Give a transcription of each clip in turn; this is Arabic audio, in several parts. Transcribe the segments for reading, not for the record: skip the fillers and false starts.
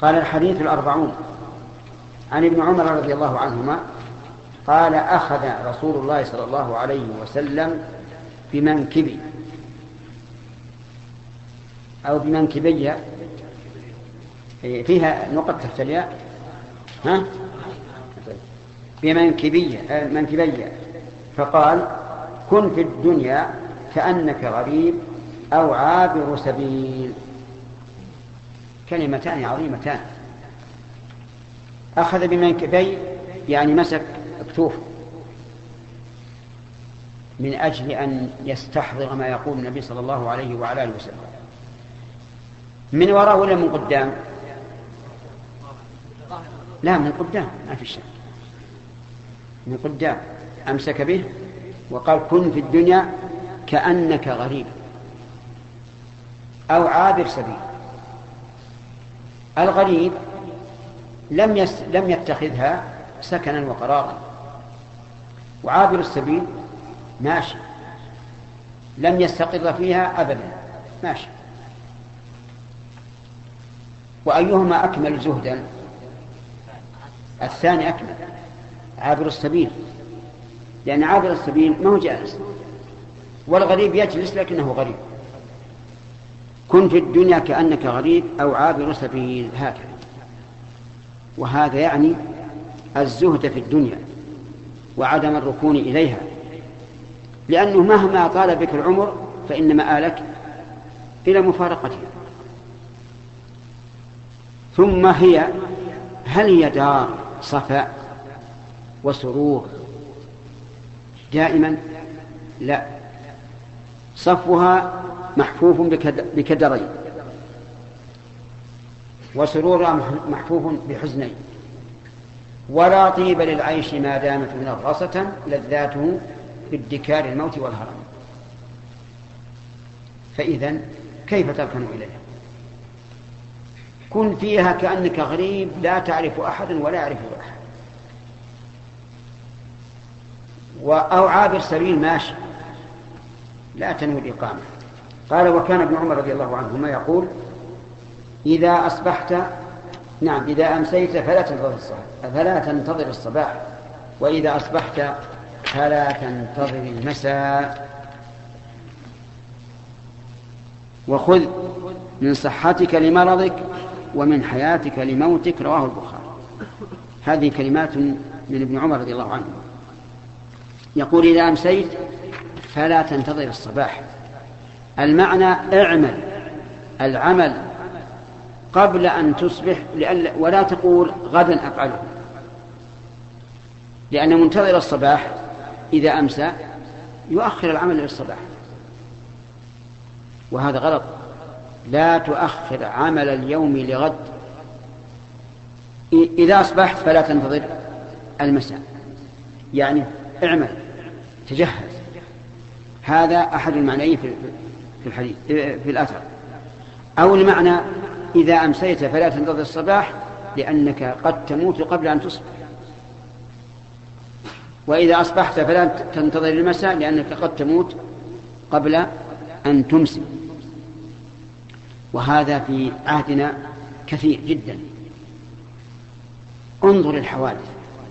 قال الحديث 40 عن ابن عمر رضي الله عنهما قال أخذ رسول الله صلى الله عليه وسلم بمنكبي أو بمنكبي، فيها نقطة تحت الياء، منكبي، فقال كن في الدنيا كأنك غريب أو عابر سبيل. كلمتان عظيمتان. أخذ بمنكبي يعني مسك اكتوفه من أجل أن يستحضر ما يقول النبي صلى الله عليه وعلى آله وسلم. من وراء ولا من قدام؟ لا، من قدام، ما في شك، من قدام. أمسك به وقال كن في الدنيا كأنك غريب أو عابر سبيل. الغريب لم يتخذها سكنا وقرارا، وعابر السبيل ماشي لم يستقر فيها أبدا، ماشي. وأيهما أكمل زهدا؟ الثاني أكمل، عابر السبيل، لأن عابر السبيل ما هو جالس، والغريب يجلس لكنه غريب. كن في الدنيا كأنك غريب أو عابر سبيل، هكذا. وهذا يعني الزهد في الدنيا وعدم الركون إليها، لأنه مهما طال بك العمر فإن مآلك إلى مفارقتها. ثم هل هي دار صفاء وسرور دائما؟ لا، صفوها محفوف بكدرين، وسرورها محفوف بحزنين. ولا طيب للعيش ما دامت منغصة لذاته بادكار الموت والهرم. فإذا كيف تركن إليها؟ كن فيها كأنك غريب لا تعرف أحدا ولا يعرفه أحد، أو عابر سبيل ماشي لا تنوي الإقامة. قال وكان ابن عمر رضي الله عنهما يقول إذا أمسيت فلا تنتظر الصباح، وإذا أصبحت فلا تنتظر المساء، وخذ من صحتك لمرضك ومن حياتك لموتك. رواه البخاري. هذه كلمات من ابن عمر رضي الله عنه، يقول إذا أمسيت فلا تنتظر الصباح، المعنى اعمل العمل قبل أن تصبح، ولا تقول غدا أفعله، لأن منتظر الصباح إذا أمسى يؤخر العمل إلى الصباح، وهذا غلط. لا تؤخر عمل اليوم لغد. إذا أصبحت فلا تنتظر المساء، يعني اعمل، تجهز. هذا أحد المعنيين في الحديث في الأثر. أو المعنى إذا أمسيت فلا تنتظر الصباح لأنك قد تموت قبل أن تصبح، وإذا أصبحت فلا تنتظر المساء لأنك قد تموت قبل أن تمسي. وهذا في عهدنا كثير جدا. انظر الحوادث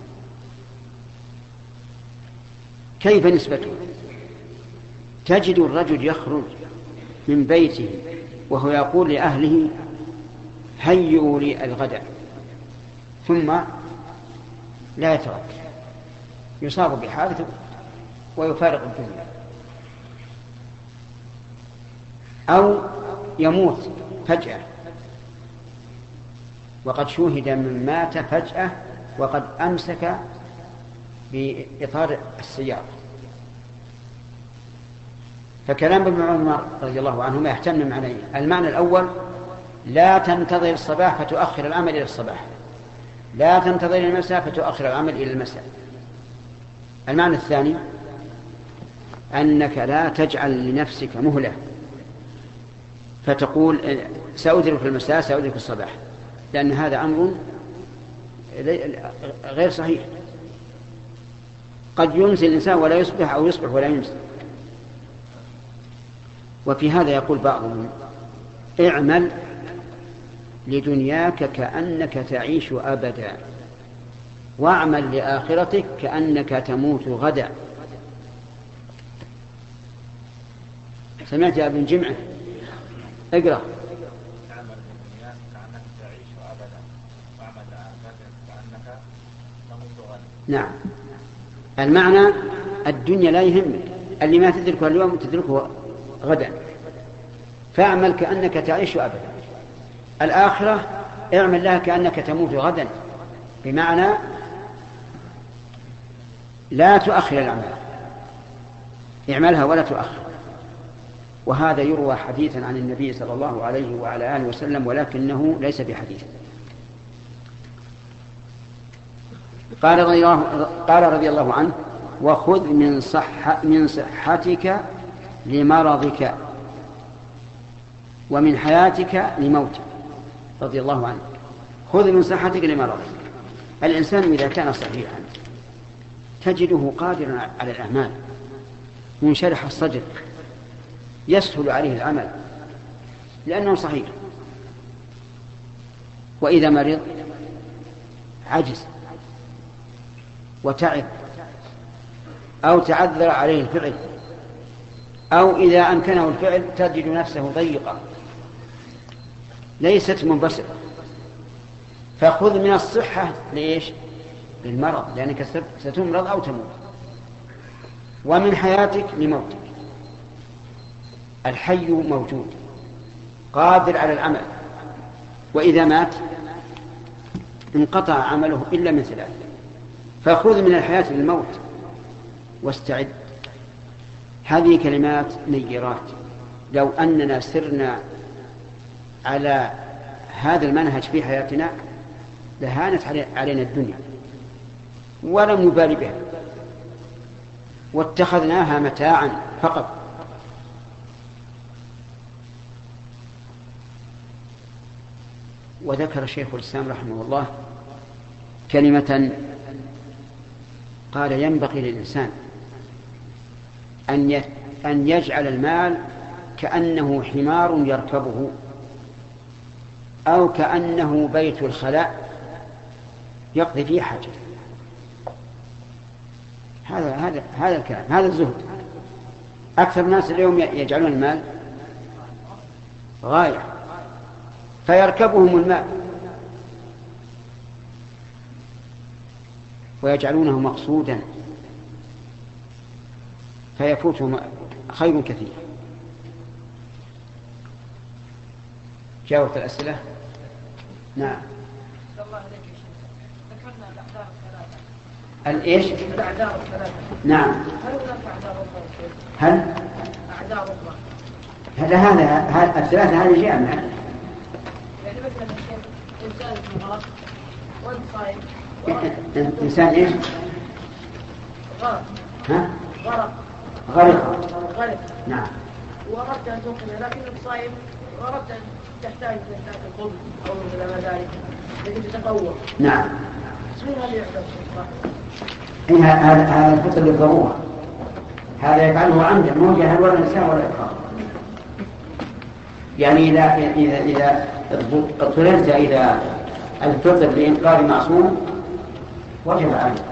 كيف نسبته. تجد الرجل يخرج من بيته وهو يقول لأهله هيئوا لي الغداء، ثم لا يترك، يصاب بحادث ويفارق الدنيا، أو يموت فجأة. وقد شوهد من مات فجأة وقد أمسك بإطار السيارة. فكلام ابن عمر رضي الله عنهما يحتمل معنيين. المعنى الأول لا تنتظر الصباح فتؤخر العمل إلى الصباح، لا تنتظر المساء فتؤخر العمل إلى المساء. المعنى الثاني أنك لا تجعل لنفسك مهلة فتقول سأدرك المساء سأدرك الصباح، لأن هذا أمر غير صحيح. قد يمسي الإنسان ولا يصبح، أو يصبح ولا يمسي. وفي هذا يقول بعضهم اعمل لدنياك كأنك تعيش أبدا، واعمل لآخرتك كأنك تموت غدا. سمعت يا ابن جمعة؟ اقرأ. نعم، المعنى الدنيا لا يهمك، اللي ما تدركه اليوم تدركه غدا، فاعمل كأنك تعيش أبدا. الآخرة اعمل لها كأنك تموت غدا، بمعنى لا تؤخر الأعمال، اعملها ولا تؤخر. وهذا يروى حديثا عن النبي صلى الله عليه وعلى آله وسلم، ولكنه ليس بحديث. قال رضي الله عنه: وخذ من صحتك لمرضك ومن حياتك لموتك. رضي الله عنه. خذ من صحتك لمرضك. الإنسان إذا كان صحيحا تجده قادرا على الأعمال، منشرح الصدر، يسهل عليه العمل لأنه صحيح. وإذا مرض عجز وتعب أو تعذر عليه الفعل، أو إذا أمكنه الفعل تجد نفسه ضيقا ليست منبسطة. فخذ من الصحة ليش؟ للمرض، لأنك ستمرض أو تموت. ومن حياتك لموتك. الحي موجود قادر على العمل، وإذا مات انقطع عمله إلا من ثلاث. فخذ من الحياة للموت واستعد. هذه كلمات نيرات. لو أننا سرنا على هذا المنهج في حياتنا لهانت علينا الدنيا ولم نبالي بها، واتخذناها متاعا فقط. وذكر شيخ الإسلام رحمه الله كلمة قال: ينبغي للإنسان أن يجعل المال كأنه حمار يركبه، أو كأنه بيت الخلاء يقضي فيه حاجة. هذا الكلام، هذا الزهد. أكثر الناس اليوم يجعلون المال غاية فيركبهم الماء ويجعلونه مقصودا فيفوتهم خير كثير. جاوبت الأسئلة؟ نعم. الله عليك يا شيخ، ذكرنا الأعذار الثلاثة. الإيش؟ الأعذار الثلاثة. نعم. هل هناك أعذار أخرى؟ هل؟ أعذار أخرى. هذا الثلاثة هذه جاء معنا. يعني مثلا إنسان في مرض وأنت صايم. إنسان إيش؟ غرق. ها؟ غرق. نعم. وأردت أن تنقذ لكنك صايم، وأردت أن تحتاج إلى الخبز أو إلى ما ذلك لكي تتقوى. نعم. شنو هذا يعتبر؟ هذا الفطر للضرورة، هذا يفعله عمدا، مو جهل ولا نسيان ولا إكراه. يعني إذا اضطررت إلى الفطر لإنقاذ معصوم وجب عليه.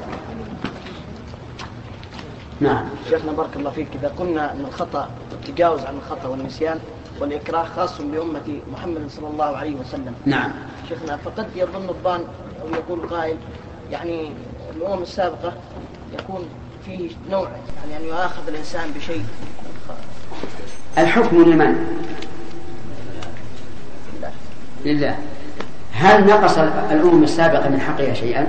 نعم. شيخنا بارك الله فيك، إذا قلنا أن الخطأ التجاوز عن الخطأ والنسيان والإكراه خاص بأمة محمد صلى الله عليه وسلم. نعم. شيخنا فقد يظن الظان أو يقول قائل يعني الأمم السابقة يكون فيه نوع يعني أن يؤاخذ الإنسان بشيء. الحكم لمن؟ لله. هل نقص الأمم السابقة من حقها شيئا؟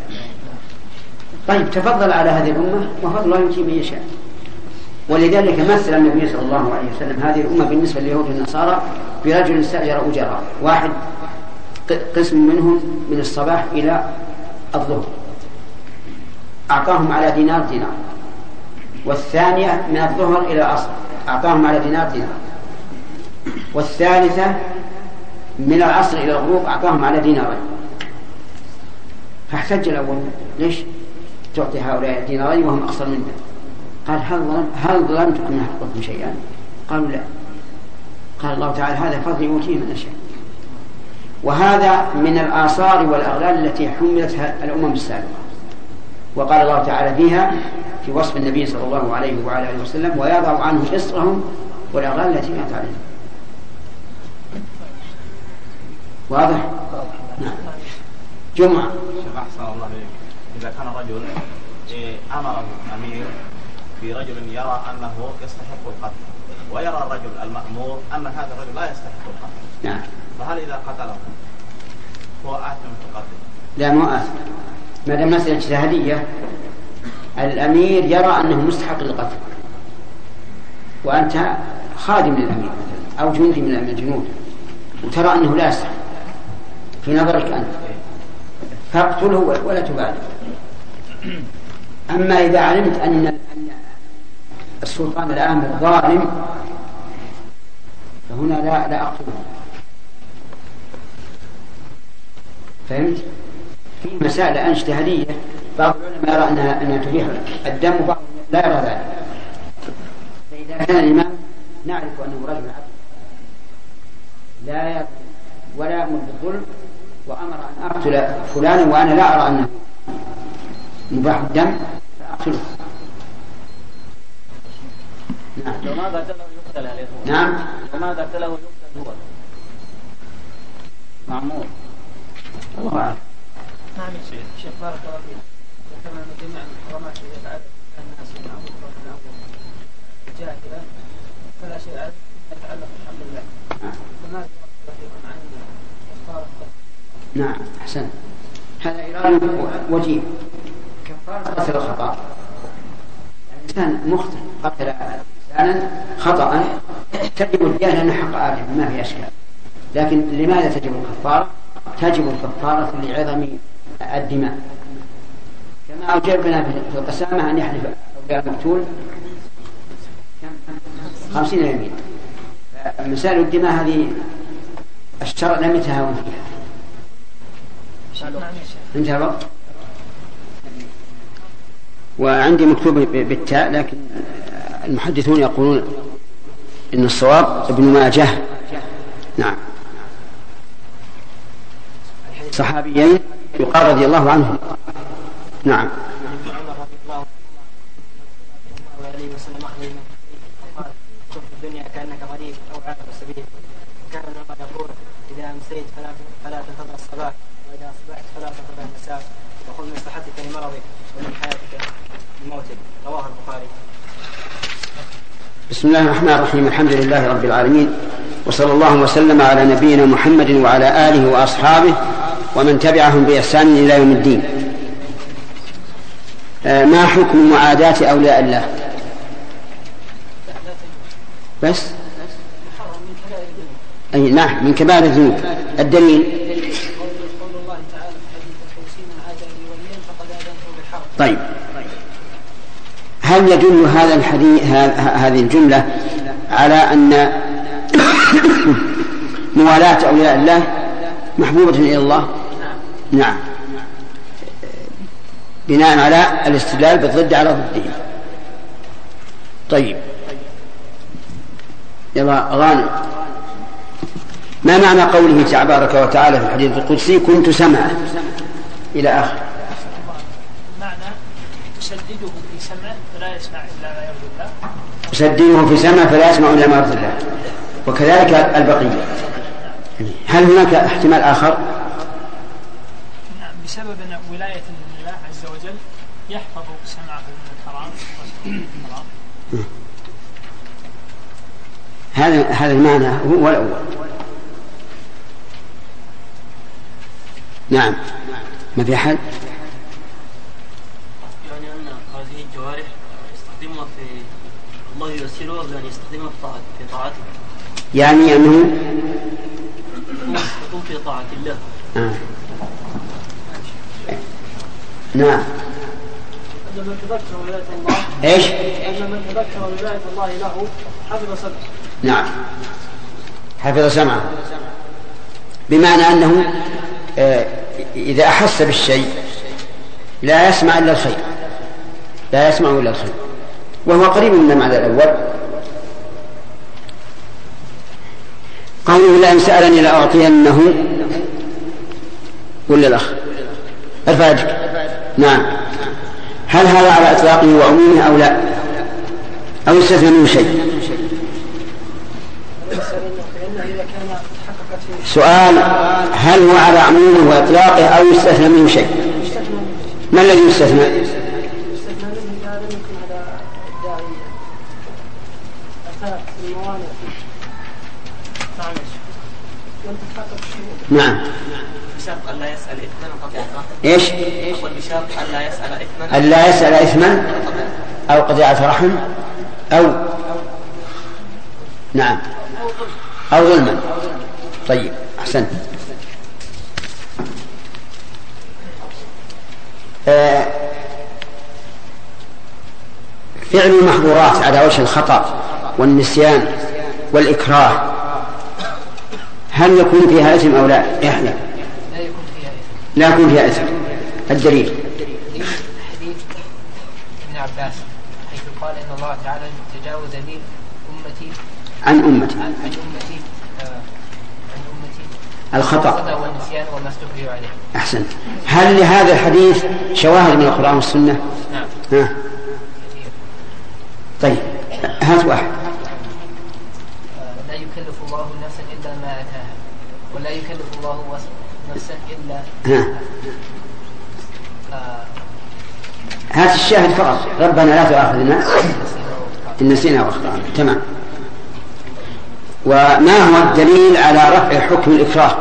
طيب تفضل على هذه الأمة وفضل الله يؤتي من يشاء. ولذلك مثل النبي صلى الله عليه وسلم هذه الأمة بالنسبة لليهود والنصارى برجل استأجر أجراء، واحد قسم منهم من الصباح إلى الظهر أعطاهم على دينار، والثانية من الظهر إلى العصر أعطاهم على دينار، والثالثة من العصر إلى الغروب أعطاهم على دينارين. فاحتج الأول: ليش تعطي هؤلاء دينارين وهم أقصر منا؟ قال: هل ظلمتكم من حقكم شيئا؟ قالوا: لا. قال الله تعالى: هذا فضل يؤتيه من يشاء. وهذا من الآثار والأغلال التي حملتها الأمم السابقة. وقال الله تعالى فيها في وصف النبي صلى الله عليه وعلى آله وسلم: ويضع عنهم إصرهم والأغلال التي كانت عليهم. واضح؟ نعم. جمعة. أحسن الله إليك. إذا كان رجل أمره أمير برجل يرى أنه يستحق القتل، ويرى الرجل المأمور أن هذا الرجل لا يستحق القتل، نعم، فهل إذا قتله هو آثم في القتل؟ لا، مو آثم، ما دام مسألة اجتهادية. الأمير يرى أنه مستحق للقتل، وأنت خادم للأمير أو جندي من الجنود، وترى أنه لا يستحق في نظرك أنت، فاقتله ولا تبالي. أما إذا علمت أن السلطان الآمر ظالم فهنا لا أقتله. فهمت؟ في مسائل اجتهادية بعض العلماء يرى أنها تبيح الدم، وبعض لا يرى ذلك. فإذا كان الإمام نعرف أنه رجل عدل لا يظلم ولا يأمر بالظلم، وأمر أن أقتل فلانا وأنا لا أرى أنه مباح الدم فأقتله. نعم. لو ما قتله يقتل عليه هو. نعم. لو ما قتله يقتل هو معمول. الله أعلم. نعم شيخ بارك الله فيك. ذكرنا أن جميع الحرمات التي يتعدى الناس من أمر جاهلا فلا شيء عليه يتعلق بحق الله. فماذا فيكم عن كفارة القتل؟ نعم أحسن، هذا إيراد وجيه. كفارة قتل الخطأ، الإنسان مخطئ قتل إنسانا خطأ تجب الدية لأنه حق آدم ما في أشكال، لكن لماذا تجب الكفارة؟ تجب الكفارة لعظم الدماء، كما أوجبنا في القسامة أن يحلف أولياء المقتول 50 يمين. مسائل الدماء هذه الشرع لم يتهاون فيها. انتهى الوقت. وعندي مكتوب بالتاء، لكن المحدثون يقولون إن الصواب ابن ماجه. نعم. صحابيين يقال رضي الله عنهم. نعم. كن في الدنيا كأنك غريب أو عابر السبيل، كان لما يقول إذا أمسيت فلا تنتظر الصباح، وإذا أصبحت فلا تنتظر المساء، وخذ من صحتك لمرضك ومن حياتك لموتك. رواه البخاري. بسم الله الرحمن الرحيم. الحمد لله رب العالمين، وصلى الله وسلم على نبينا محمد وعلى آله وأصحابه ومن تبعهم بإحسان إلى يوم الدين. ما حكم معاداة أولياء الله؟ بس أي نعم من كبائر الذنوب. الدليل قول الله تعالى في حديث القدسي: من عادى لي وليا فقد آذنته بالحرب. طيب، هل يدل هذا الحديث هذه الجملة على أن موالاة أولياء الله محبوبة إلى الله؟ نعم، بناء على الاستدلال بالضد على ضده. طيب، يلا غانم، ما معنى قوله تبارك وتعالى في الحديث القدسي: كنت سمعه إلى آخر؟ معنى تسدده في سمعه فلا يسمع إلا ما يرضي الله. تسدده في سمعه فلا يسمع إلا ما يرضي الله، وكذلك البقية. هل هناك احتمال آخر؟ نعم، بسبب أن ولاية الله عز وجل يحفظ سمعه من الحرام والحرام. هذا المعنى هو الأول. نعم، ما في أحد؟ يعني أن هذه الجوارح يستخدمها في الله يرسلها بأن يستخدمها في طاعته، يعني أنه يكون في طاعة الله. نعم. أن من تذكر ولاية الله إيش؟ أن من تذكر ولاية الله له حفظ سمعه. نعم، حفظ سمعه، بمعنى أنه إذا أحس بالشيء لا يسمع إلا الخير، لا يسمع إلا الخير، وهو قريب من المعنى الأول. قوله: لئن سألني لأعطينه، ولا الأخ؟ ارفع يدك. نعم. هل هذا على إطلاقه وعمومه أو لا، أو يستثنى منه شيء؟ سؤال: هل هو على عمومه وإطلاقه أو يستثنى منه شيء؟ ما الذي يستثنى؟ نعم. بشرط ألا يسأل إثما. إيش؟ بشرط ألا يسأل إثما. ألا يسأل إثما أو قطيعة رحم أو نعم أو ظلما. طيب أحسنت. فعل المحظورات على وجه الخطأ والنسيان والإكراه هل يكون فيها إثم أو لا؟ يحيى. لا يكون فيها إثم. الدليل حديث ابن عباس حيث قال إن الله تعالى تجاوز لي أمتي عن أمتي الخطأ والنسيان وما استكرهوا عليه. أحسنت. هل لهذا الحديث شواهد من القرآن والسنة؟ نعم. طيب هات واحد. لا يكلف الله نفسا إلا ما أتاها ولا يكلف الله نفسا إلا هات الشاهد فقط. ربنا لا تؤاخذنا إن نسينا واخطأنا. تمام. وما هو الدليل على رفع حكم الإكراه؟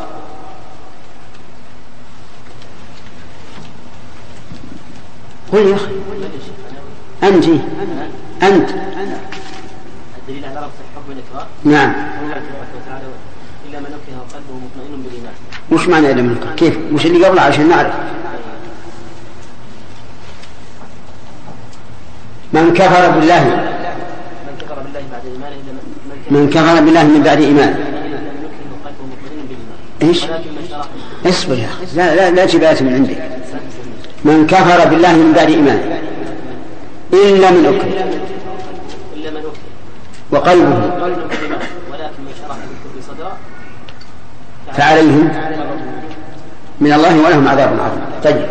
قل يا أخي. أنت الدليل على رفع حكم الإكراه. نعم. إلا من أكره وقلبه مطمئن بالإيمان. وش معنى إلا من أكره؟ كيف؟ وش اللي قبله عشان نعرف؟ من كفر بالله من كفر بالله من بعد إيمان. إيش؟ اصبر يا أخي. لا جبالة من عندك. من كفر بالله من بعد إيمان إلا من أكره وقلبه ولكن من شرح بالكفر صدرا فعليهم من الله ولهم عذاب عظيم. طيب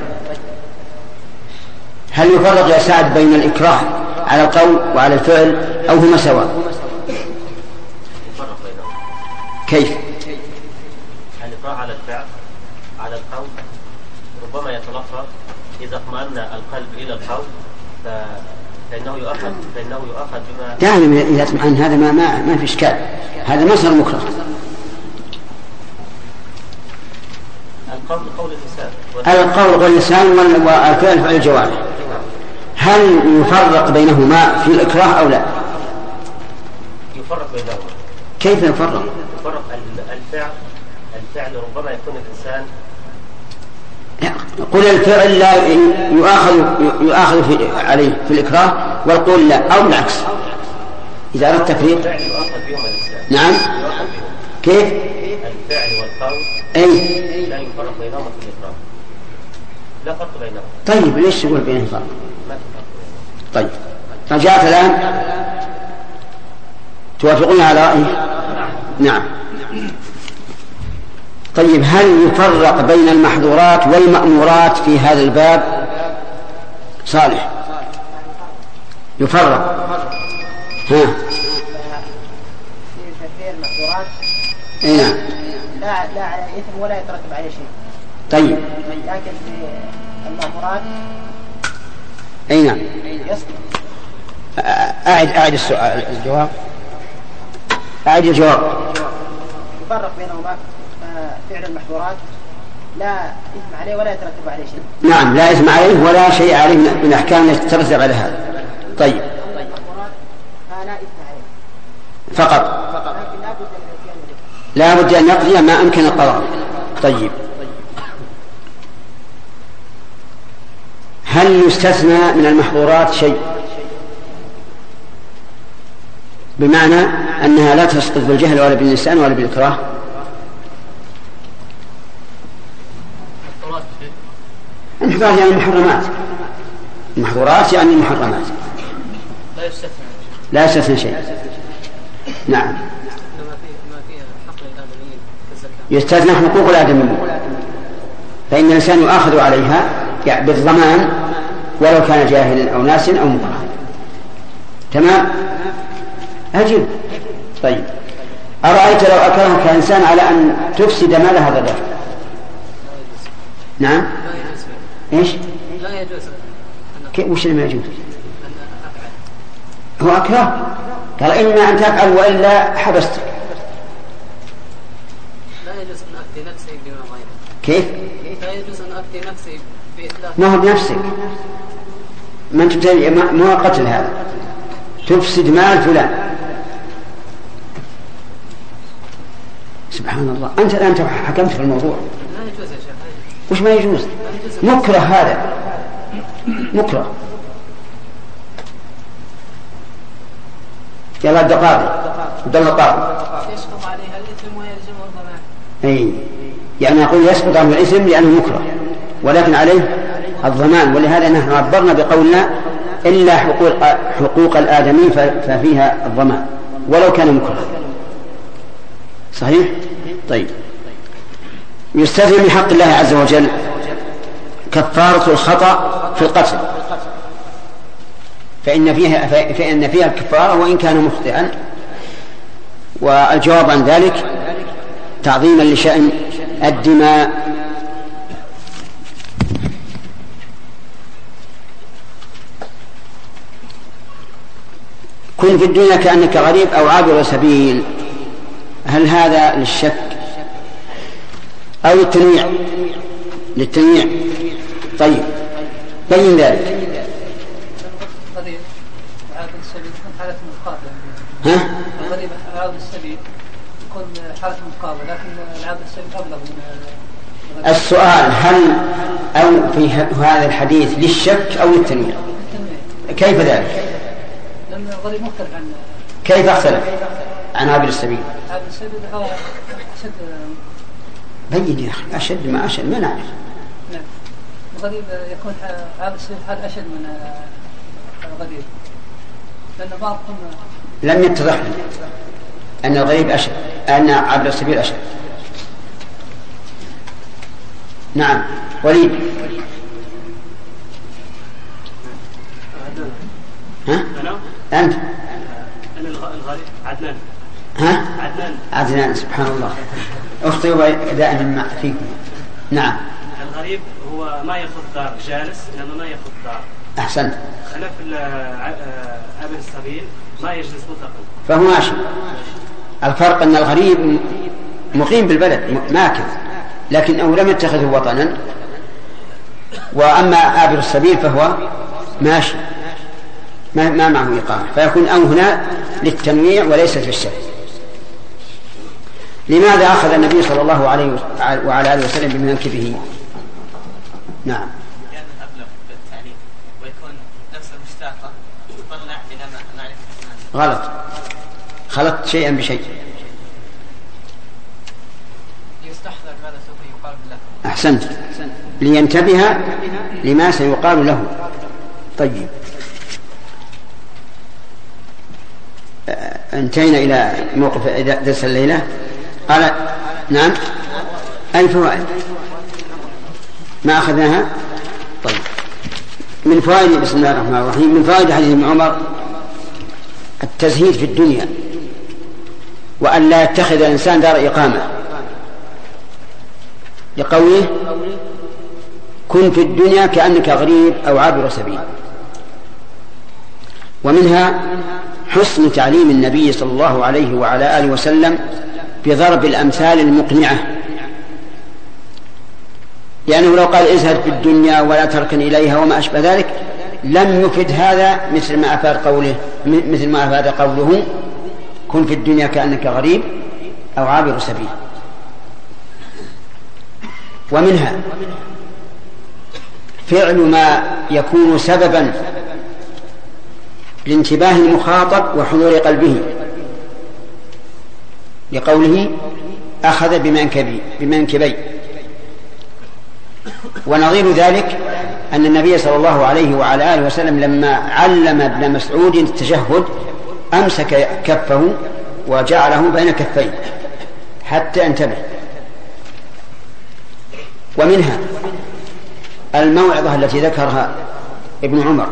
هل يفرق يا سعد بين الإكراه على القول وعلى الفعل أو هما سواء؟ كيف؟ الإكراه على الفعل على القول ربما يتلقى إذا اطمأن القلب إلى القول فإنه يؤخذ بما دائما إذا اطمأن هذا ما في إشكال. هذا مصدر مكره. القول قول اللسان والفعل فعل الجوارح. هل يفرق بينهما في الإكراه أو لا؟ يفرق بينهما. كيف يفرق؟ يفرق الفعل ربما يكون الإنسان قل الفعل لا يؤاخذ عليه في الإكراه والقول لا، أو بالعكس إذا أردت تفريق. نعم. كيف؟ الفعل والقول لا يفرق بينهما في الإكراه. لا فرق بينهما. طيب ليش تقول بينهم فرق؟ طيب رجعت الآن توافقون على رأيه؟ نعم. طيب هل يفرق بين المحظورات والمأمورات في هذا الباب؟ صالح يفرق. ها في المحظورات نعم لا على إثم ولا يترتب عليه شيء. طيب لكن في المأمورات نعم. أعد السؤال. الجواب. أعد الجواب. يفرق بينهما فعل المحظورات لا إثم عليه ولا يترتب عليه شيء. نعم لا إثم عليه ولا شيء عليه من أحكام يترتب على هذا. طيب لا إثم عليه فقط. لكن لا بد أن يقضي ما أمكن القضاء. طيب هل يستثنى من المحظورات شيء بمعنى أنها لا تسقط بالجهل ولا بالنسيان ولا بالإكراه؟ المحظورات يعني المحرمات. المحظورات يعني المحرمات لا يستثنى شيء. نعم يستثنى حقوق الآدميين. فإن الإنسان يؤاخذ عليها يعني بالضمان ولو كان جاهلا أو ناسا أو مكرها. تمام؟ أجل. طيب أرأيت لو أكرهك إنسان على أن تفسد مال هذا الرجل؟ نعم. إيش؟ لا يجوز. وش اللي ما يجوز؟ هو أكره قال إما أن تفعل وإلا حبستك. لا يجوز أن أفتي نفسي بما غيره. كيف؟ لا يجوز أن أفتي نفسي بإتلاف. ما هو بنفسك، ما أنت ما هو قتل هذا، تفسد مال فلان. سبحان الله، أنت الآن حكمت في الموضوع. لا يجوز يا شيخ. وش ما يجوز؟ مكره هذا، مكره. يلا الدقاضي عبد الله القاضي يسقط عليها الإثم ويلزمه الضمان. أي يعني يقول يسقط عنه الإثم لأنه مكره ولكن عليه الضمان. ولهذا نحن عبرنا بقولنا إلا حقوق الآدمي ففيها الضمان ولو كان مكره. صحيح؟ طيب يستلزم من حق الله عز وجل كفارة الخطأ في القتل، فإن فيها الكفارة وإن كان مخطئا. والجواب عن ذلك تعظيما لشأن الدماء. كن في الدنيا كأنك غريب أو عابر سبيل، هل هذا للشك أو للتنويع؟ للتنويع. طيب بين ذلك. الغريب عابر السبيل يكون حالة مقابلة. ها؟ الغريب عابر السبيل يكون حالة مقابلة، لكن العابر السبيل أبلغ من السؤال هل أو في هذا الحديث للشك أو للتنويع؟ كيف ذلك؟ لأن الغريب مختلف عن كيف اختلف عن عابر السبيل؟ عابر السبيل هو أشد. بين يا أخي، أشد ما أشد ما نعرف. نعم. الغريب يكون عابر السبيل حال أشد من الغريب، لأن بعضهم لم يتضح لي أن الغريب أشد، أن عابر السبيل أشد. نعم وليد. ها؟ أنت؟ أنا الغريب عدنان. ها؟ عدنان. سبحان الله، أخطئوا دائما ما فيكم. نعم. الغريب هو ما يأخذ دار جالس، لأنه ما يأخذ دار. أحسنت. خلاف عابر السبيل ما يجلس مطلقا. فهو ماشي. الفرق أن الغريب مقيم بالبلد ماكث، لكنه لم يتخذه وطنا. وأما عابر السبيل فهو ماشي ما معه إقامة، فيكون أو هنا للتنويع وليست للشك. لماذا أخذ النبي صلى الله عليه وعلى آله وسلم بمنكبه؟ نعم. لأن أبلغ بالتعليم ويكون نفس المشتاقة تطلع إلى معرفة. غلط، خلطت شيئا بشيء. يستحضر ماذا سوف يقال له. أحسنت، لينتبه لما سيقال له. طيب انتهينا إلى موقف درس الليلة. قال نعم الفوائد ما أخذناها. طيب من فوائد، بسم الله الرحمن الرحيم، من فوائد حديث ابن عمر التزهيد في الدنيا وأن لا يتخذ الإنسان دار إقامة، لقوله كن في الدنيا كأنك غريب أو عابر سبيل. ومنها حسن تعليم النبي صلى الله عليه وعلى آله وسلم بضرب الأمثال المقنعة، لأنه لو قال ازهد في الدنيا ولا تركن إليها وما أشبه ذلك لم يفد هذا مثل ما أفاد قوله كن في الدنيا كأنك غريب أو عابر سبيل. ومنها فعل ما يكون سببا لانتباه المخاطب وحضور قلبه، لقوله أخذ بمنكبي. ونظير ذلك أن النبي صلى الله عليه وعلى آله وسلم لما علم ابن مسعود التشهد أمسك كفه وجعله بين كفيه حتى انتبه. ومنها الموعظة التي ذكرها ابن عمر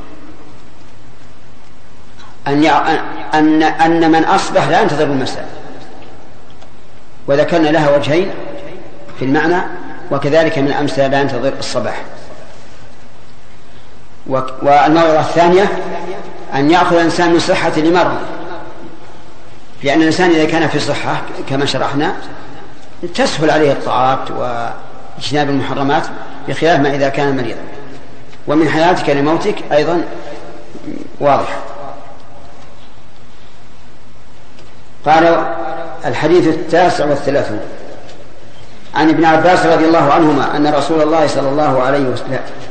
أن من أصبح لا ينتظر المساء، وذكرنا لها وجهين في المعنى، وكذلك من أمسى لا ينتظر الصباح. والموعظة الثانية أن يأخذ الإنسان من صحة لمرض، لأن الإنسان إذا كان في صحة كما شرحنا تسهل عليه الطاعات واجتناب المحرمات، بخلاف ما إذا كان مريضا. ومن حياتك لموتك أيضا واضح. قال الحديث 39 عن ابن عباس رضي الله عنهما أن رسول الله صلى الله عليه وسلم